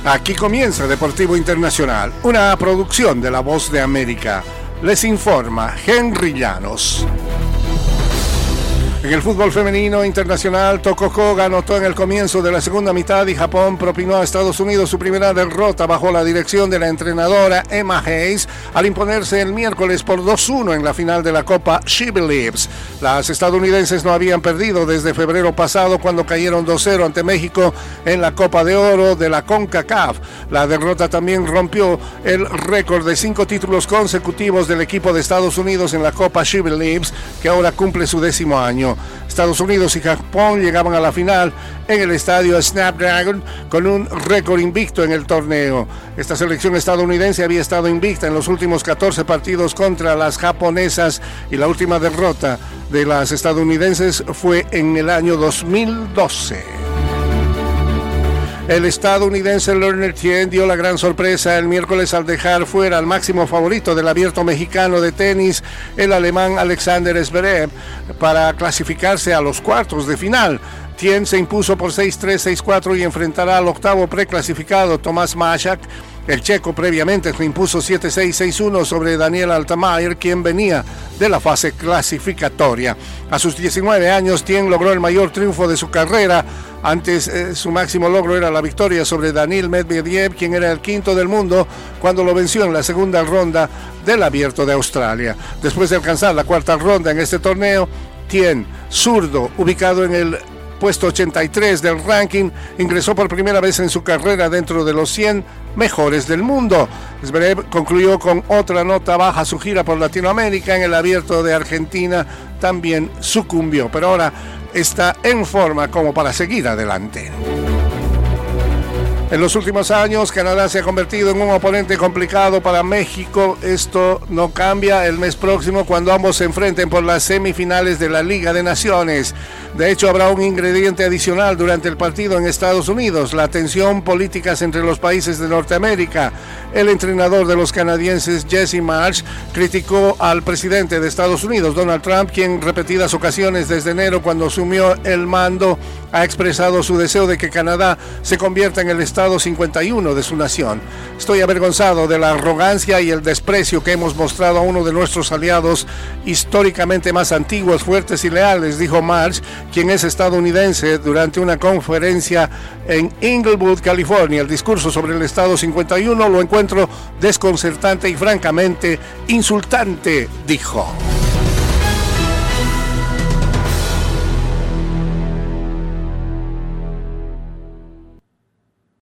Aquí comienza Deportivo Internacional, una producción de La Voz de América. Les informa Henry Llanos. En el fútbol femenino internacional, Tokukoga anotó en el comienzo de la segunda mitad y Japón propinó a Estados Unidos su primera derrota bajo la dirección de la entrenadora Emma Hayes al imponerse el miércoles por 2-1 en la final de la Copa She Believes. Las estadounidenses no habían perdido desde febrero pasado cuando cayeron 2-0 ante México en la Copa de Oro de la CONCACAF. La derrota también rompió el récord de 5 títulos consecutivos del equipo de Estados Unidos en la Copa She Believes, que ahora cumple su 10º año. Estados Unidos y Japón llegaban a la final en el estadio Snapdragon con un récord invicto en el torneo. Esta selección estadounidense había estado invicta en los últimos 14 partidos contra las japonesas y la última derrota de las estadounidenses fue en el año 2012. El estadounidense Lerner Tien dio la gran sorpresa el miércoles al dejar fuera al máximo favorito del abierto mexicano de tenis, el alemán Alexander Zverev, para clasificarse a los cuartos de final. Tien se impuso por 6-3, 6-4 y enfrentará al octavo preclasificado Tomás Mašak. El checo previamente se impuso 7-6, 6-1 sobre Daniel Altmaier, quien venía de la fase clasificatoria. A sus 19 años, Tien logró el mayor triunfo de su carrera. Antes, su máximo logro era la victoria sobre Daniil Medvedev, quien era el quinto del mundo, cuando lo venció en la segunda ronda del Abierto de Australia. Después de alcanzar la cuarta ronda en este torneo, Tien, zurdo, ubicado en el puesto 83 del ranking, ingresó por primera vez en su carrera dentro de los 100 mejores del mundo. Zverev concluyó con otra nota baja su gira por Latinoamérica. En el Abierto de Argentina también sucumbió, pero ahora está en forma como para seguir adelante. En los últimos años, Canadá se ha convertido en un oponente complicado para México. Esto no cambia el mes próximo cuando ambos se enfrenten por las semifinales de la Liga de Naciones. De hecho, habrá un ingrediente adicional durante el partido en Estados Unidos: la tensión política entre los países de Norteamérica. El entrenador de los canadienses, Jesse Marsh, criticó al presidente de Estados Unidos, Donald Trump, quien en repetidas ocasiones desde enero, cuando asumió el mando, ha expresado su deseo de que Canadá se convierta en el Estado 51 de su nación. Estoy avergonzado de la arrogancia y el desprecio que hemos mostrado a uno de nuestros aliados históricamente más antiguos, fuertes y leales, dijo Marsh, quien es estadounidense, durante una conferencia en Inglewood, California. El discurso sobre el Estado 51 lo encuentro desconcertante y francamente insultante, dijo.